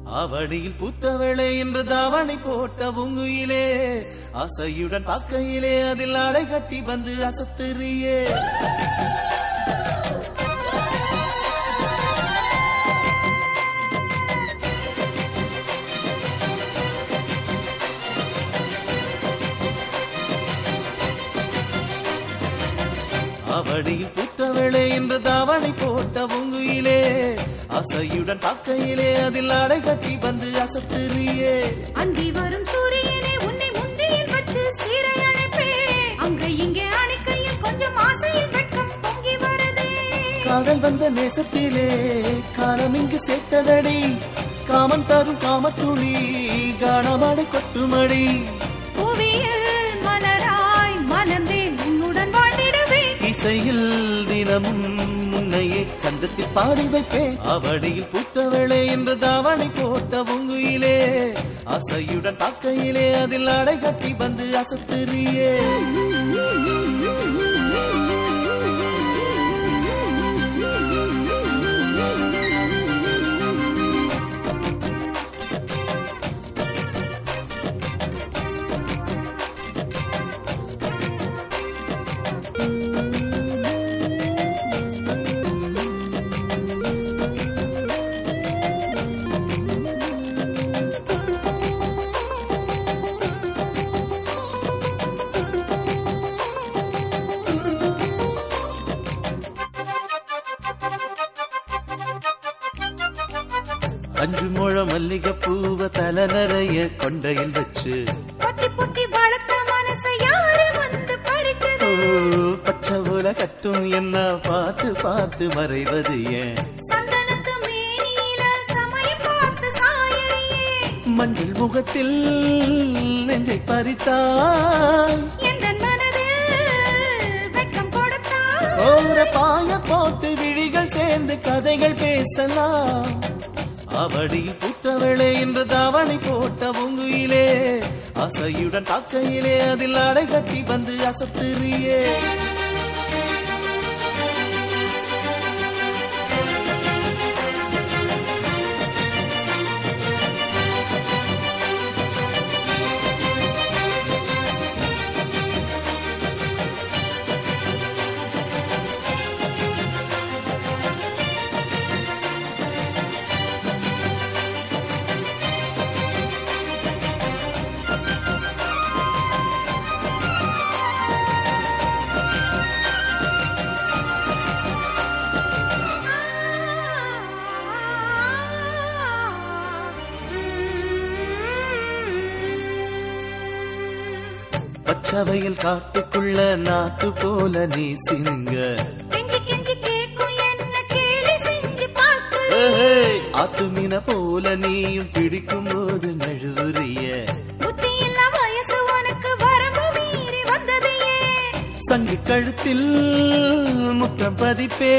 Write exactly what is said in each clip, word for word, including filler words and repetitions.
அவடியில் புத்தவளை என்று தாவணி போட்ட பூங்குயிலே ஆசையுடன் பார்க்கையிலே அதில் அடை கட்டி வந்து அசத்துறியே அவடியில் புத்தவளை என்று தாவணி போட்ட பூங்குயிலே ஆசையுடன் பார்க்கையிலே அதில் அடை கட்டி வந்து அசத்துறியே அந்தி வரும் சூரியனே உன்னை முந்தியில் வச்சு சீரை அணைப்பே அங்க இங்கே அணைக்கையில் கொஞ்சம் ஆசையில் வெட்கம் பொங்கி வருதே காதல் வந்த நேசத்திலே காலம் இங்கு சேர்த்ததடி காமன் தரும் காமத்துளி காணமடை கொட்டுமடி புவியில் மலராய் மலர்ந்தேன் உன்னுடன் வாழ்ந்திடவே இசையில் தினமும் முன்னையே சந்தத்தில் பாடி வைப்பேன் அவடியில் புத்தவளை என்று தாவணி போட்ட பூங்குயிலே ஆசையுடன் பார்க்கையிலே அதில் அடை கட்டி வந்து அசத்துறியே அஞ்சு முழ மல்லிகை பூவ தல நிறைய கொண்டையில் வச்சு பொத்தி பொத்தி வளர்த்த மனசை யாரு வந்து பறிச்சது பச்சை போல கட்டும் என்ன பார்த்து பார்த்து மறைவது ஏன் சந்தனத்து மேனியில சமயம் பார்த்து சாயறியே மஞ்சள் முகத்தில் நெஞ்சை பறித்தான் எந்த மனதில் வெட்கம் கொடுத்தான் ஓர பாய போட்டு விழிகள் சேர்ந்து கதைகள் பேசலாம் அவடியில் புத்தவளை என்று தாவணி போட்ட பூங்குயிலே ஆசையுடன் பார்க்கையிலே அதில் அடை கட்டி வந்து அசத்துறியே பச்சவையில் காட்டுக்குள்ள நாத்து போல நீ சிங்க ஆத்து மீன போல நீயும் பிடிக்கும் போது நழுவுறிய சங்கு கழுத்தில் முத்தம் பதிப்பே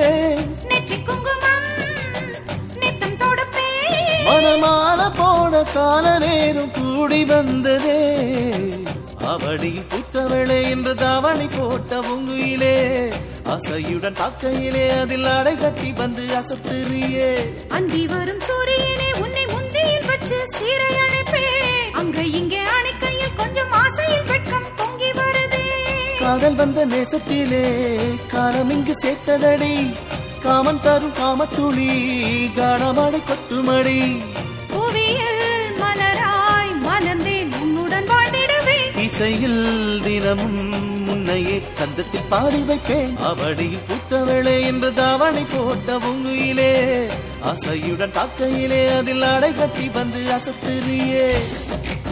மனமால போன கால நேரம் கூடி வந்ததே அவடியில் புத்தவளை என்று தாவணி போட்ட பூங்குயிலே ஆசையுடன் பார்க்கையிலே அதில் அடை கட்டி வந்து அசத்துறியே அந்தி வரும் சூரியனே உன்னை முந்தியில் வச்சு சீரை அணைப்பே அங்க இங்கே அணைக்கையில் கொஞ்சம் ஆசையில் வெட்கம் பொங்கி வருதே காதல் வந்த நேசத்திலே காலம் இங்கு சேர்த்ததடி காமன் தரும் காமத்துளி காணமடை கொத்துமடி புவியில் மலராய் மலர்ந்தேன் உன்னுடன் வாழ்ந்திடவே இசையில் தினமும் முன்னையே சந்தத்தில் பாடி வைப்பேன் அவடியில் புத்தவளை என்று தாவணி போட்ட பூங்குயிலே ஆசையுடன் பார்க்கையிலே அதில் அடை கட்டி வந்து அசத்துறியே